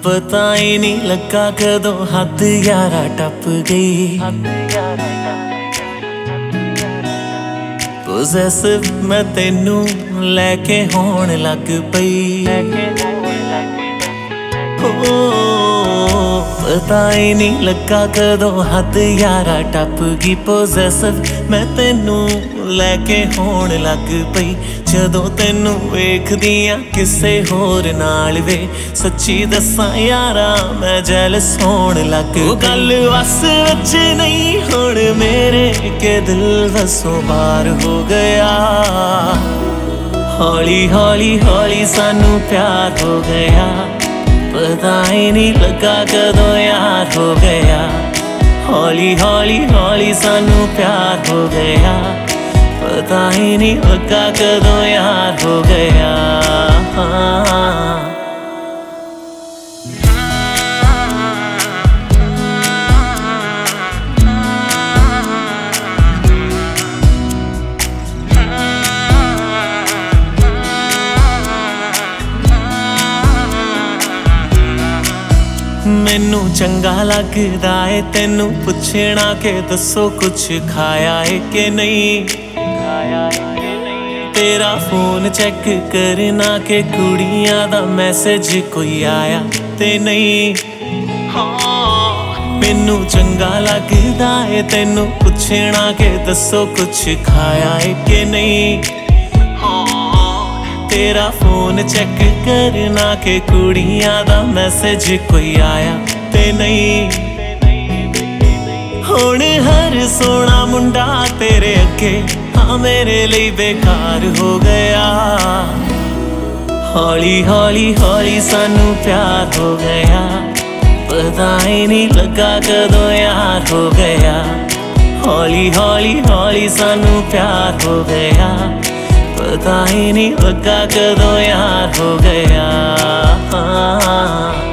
पता ही नहीं लगा कदों हद यारा टप गई। पोजेसिव मैं तेनू लैके होण लग पई। पता ही नहीं लगा कदों हद यारा टप गई। पोजेसिव मैं तेनू लैके होण लग पई। जदों तेनू वेखदी आ किसे होर नाल वे, सच्ची दसां यारा मैं जैलस होण लग पई। गल वस विच नहीं हुण मेरे के दिल वसों बाहर हो गया। हौली हौली हौली सानू प्यार हो गया। पता ही नहीं लगा कदों यार हो गया। हौली हौली हौली सानू प्यार हो गया। पता ही नहीं लगा कदों यार हो गया। मैनू चंगा लगदा है तेनू पुछना के दसो कुछ खाया है कि नहीं। तेरा फोन चेक करना के कुड़ियां दा मैसेज कोई आया ते नहीं। मैनू चंगा लगदा है तेनू पुछना के दसो कुछ खाया है कि नहीं। तेरा फोन चेक करना के कुड़ियां दा मैसेज कोई आया ते नहीं। हुण हर सोना मुंडा तेरे अगे हाँ मेरे लिए बेकार हो गया। हौली हौली हौली सानू प्यार हो गया। पता ही नहीं लगा कदों यार हो गया। हौली हौली हौली सानू प्यार हो गया। पता ही नहीं लगा कदों यार हो गया।